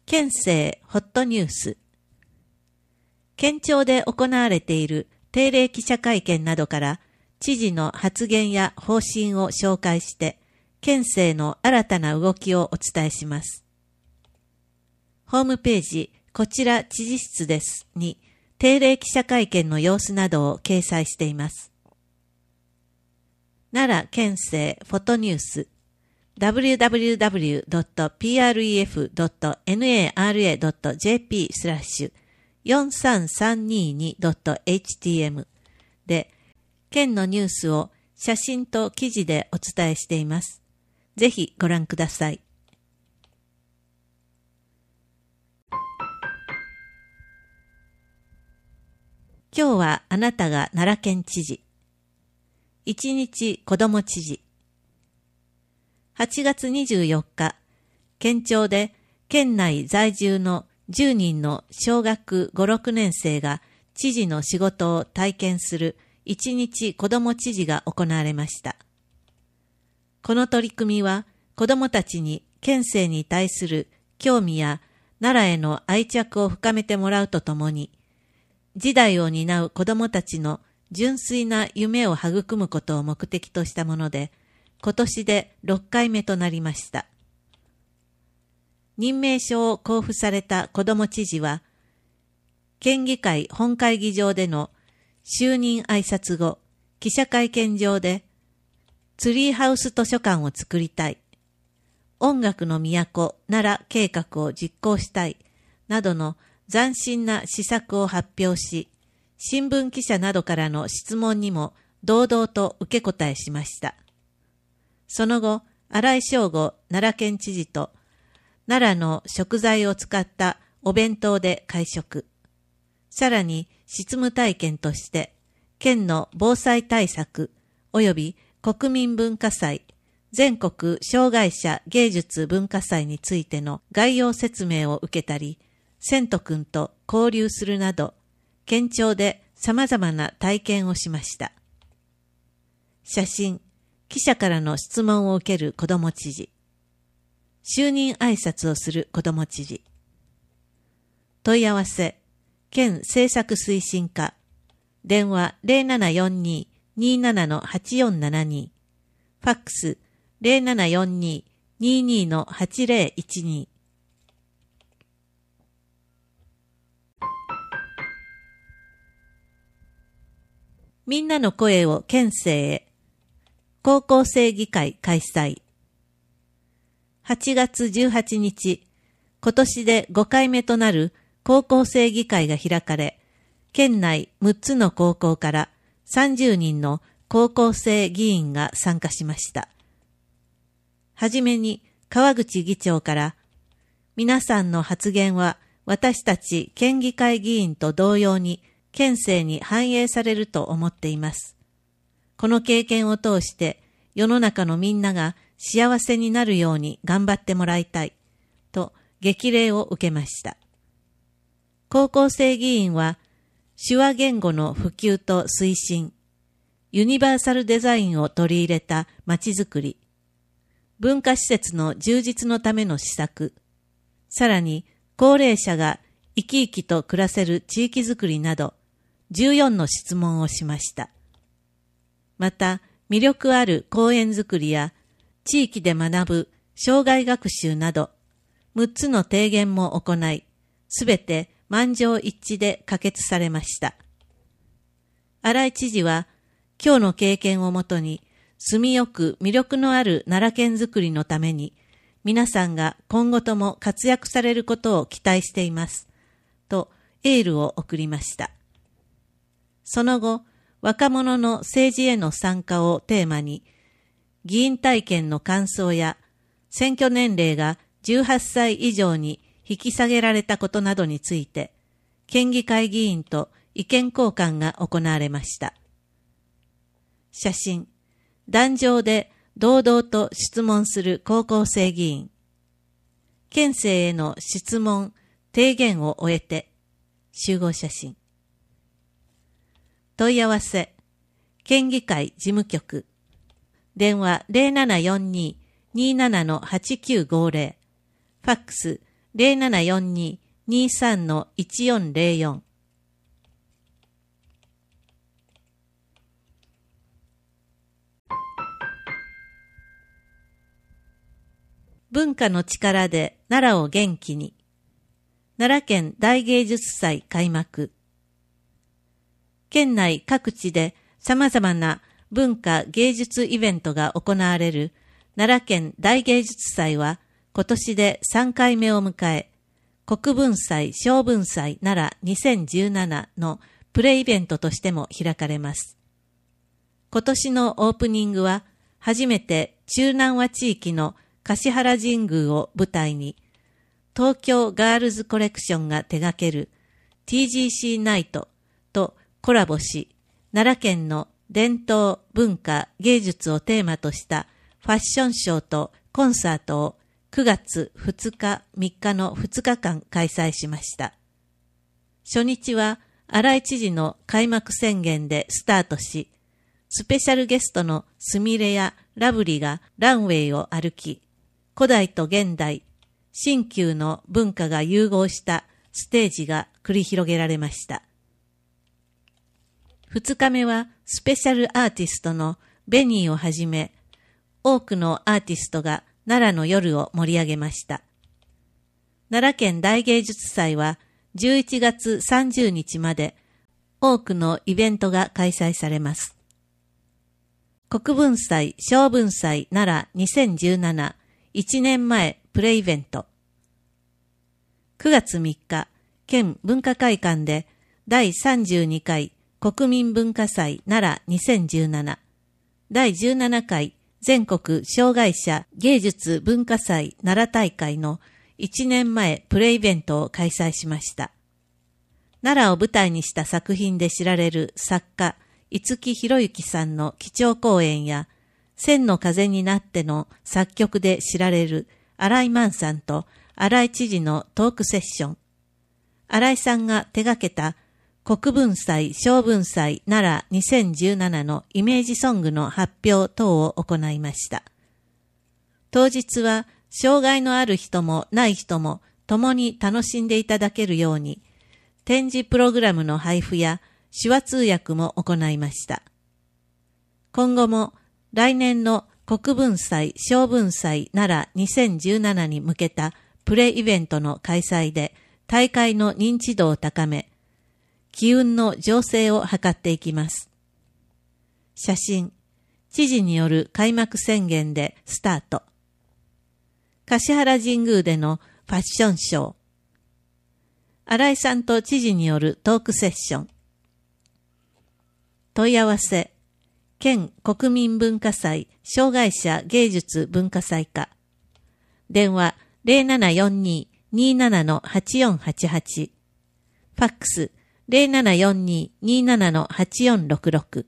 県政ホットニュース。県庁で行われている定例記者会見などから知事の発言や方針を紹介して県政の新たな動きをお伝えします。ホームページこちら知事室ですに定例記者会見の様子などを掲載しています。奈良県政フォトニュースwww.pref.nara.jp/43322.htm で、県のニュースを写真と記事でお伝えしています。ぜひご覧ください。今日はあなたが奈良県知事。一日子ども知事。8月24日、県庁で県内在住の10人の小学5、6年生が知事の仕事を体験する一日子ども知事が行われました。この取り組みは子どもたちに県政に対する興味や奈良への愛着を深めてもらうとともに、次代を担う子どもたちの純粋な夢を育むことを目的としたもので、今年で6回目となりました。任命書を交付された子ども知事は、県議会本会議場での就任挨拶後、記者会見場で、ツリーハウス図書館を作りたい、音楽の都奈良計画を実行したい、などの斬新な施策を発表し、新聞記者などからの質問にも堂々と受け答えしました。その後、新井正吾奈良県知事と奈良の食材を使ったお弁当で会食。さらに執務体験として県の防災対策及び国民文化祭、全国障害者芸術文化祭についての概要説明を受けたり、千斗くんと交流するなど、県庁で様々な体験をしました。写真、記者からの質問を受ける子ども知事。就任挨拶をする子ども知事。問い合わせ、県政策推進課。電話 0742-27-8472。ファックス 0742-22-8012。みんなの声を県政へ。高校生議会開催。8月18日、今年で5回目となる高校生議会が開かれ、県内6つの高校から30人の高校生議員が参加しました。はじめに川口議長から、皆さんの発言は私たち県議会議員と同様に県政に反映されると思っています。この経験を通して世の中のみんなが幸せになるように頑張ってもらいたいと激励を受けました。高校生議員は手話言語の普及と推進、ユニバーサルデザインを取り入れたまちづくり、文化施設の充実のための施策、さらに高齢者が生き生きと暮らせる地域づくりなど14の質問をしました。また、魅力ある公園づくりや地域で学ぶ障害学習など6つの提言も行い、すべて満場一致で可決されました。新井知事は、今日の経験をもとに住みよく魅力のある奈良県づくりのために皆さんが今後とも活躍されることを期待していますとエールを送りました。その後、若者の政治への参加をテーマに、議員体験の感想や、選挙年齢が18歳以上に引き下げられたことなどについて、県議会議員と意見交換が行われました。写真、壇上で堂々と質問する高校生議員。県政への質問、提言を終えて、集合写真。問い合わせ、県議会事務局、電話 0742-27-8950、ファックス 0742-23-1404。文化の力で奈良を元気に。奈良県大芸術祭開幕。県内各地で様々な文化芸術イベントが行われる奈良県大芸術祭は今年で3回目を迎え、国文祭小文祭奈良2017のプレイベントとしても開かれます。今年のオープニングは初めて中南和地域の橿原神宮を舞台に、東京ガールズコレクションが手掛ける TGC ナイトとコラボし、奈良県の伝統文化芸術をテーマとしたファッションショーとコンサートを9月2日3日の2日間開催しました。初日は荒井知事の開幕宣言でスタートし、スペシャルゲストのすみれやラブリがランウェイを歩き、古代と現代、新旧の文化が融合したステージが繰り広げられました。2日目はスペシャルアーティストのベニーをはじめ、多くのアーティストが奈良の夜を盛り上げました。奈良県大芸術祭は11月30日まで多くのイベントが開催されます。国文祭小文祭奈良2017 1年前プレイベント。9月3日、県文化会館で第32回国民文化祭奈良2017、第17回全国障害者芸術文化祭奈良大会の1年前プレイベントを開催しました。奈良を舞台にした作品で知られる作家、五木ひろゆきさんの基調講演や、千の風になっての作曲で知られる新井満さんと新井知事のトークセッション。新井さんが手掛けた国文祭小文祭奈良2017のイメージソングの発表等を行いました。当日は障害のある人もない人も共に楽しんでいただけるように、展示プログラムの配布や手話通訳も行いました。今後も来年の国文祭小文祭奈良2017に向けたプレイベントの開催で大会の認知度を高め、機運の醸成を図っていきます。写真、知事による開幕宣言でスタート。橿原神宮でのファッションショー。新井さんと知事によるトークセッション。問い合わせ、県国民文化祭障害者芸術文化祭課。電話0742-27-8488。ファックス0742-27-8466。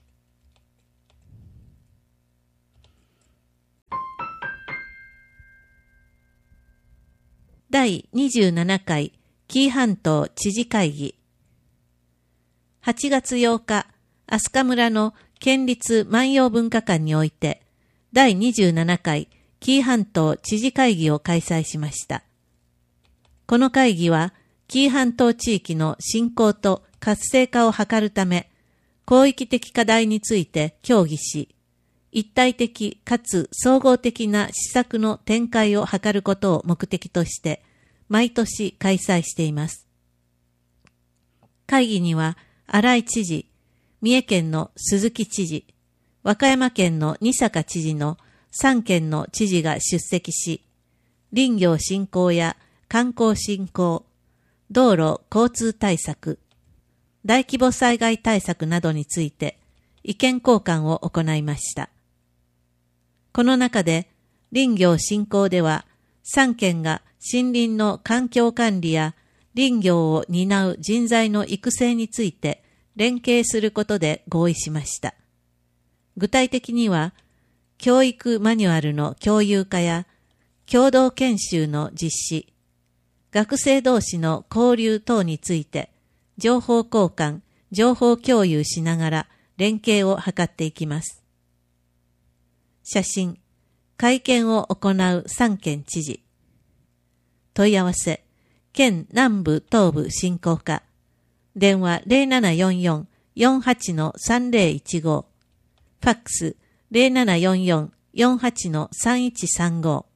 第27回紀伊半島知事会議。8月8日、飛鳥村の県立万葉文化館において、第27回紀伊半島知事会議を開催しました。この会議は、紀伊半島地域の振興と活性化を図るため、広域的課題について協議し、一体的かつ総合的な施策の展開を図ることを目的として、毎年開催しています。会議には、新井知事、三重県の鈴木知事、和歌山県の仁坂知事の3県の知事が出席し、林業振興や観光振興、道路交通対策、大規模災害対策などについて意見交換を行いました。この中で林業振興では3県が森林の環境管理や林業を担う人材の育成について連携することで合意しました。具体的には、教育マニュアルの共有化や共同研修の実施、学生同士の交流等について情報交換、情報共有しながら連携を図っていきます。写真、会見を行う3県知事。 問い合わせ、県南部東部振興課。電話0744-48-3015。ファックス0744-48-3135。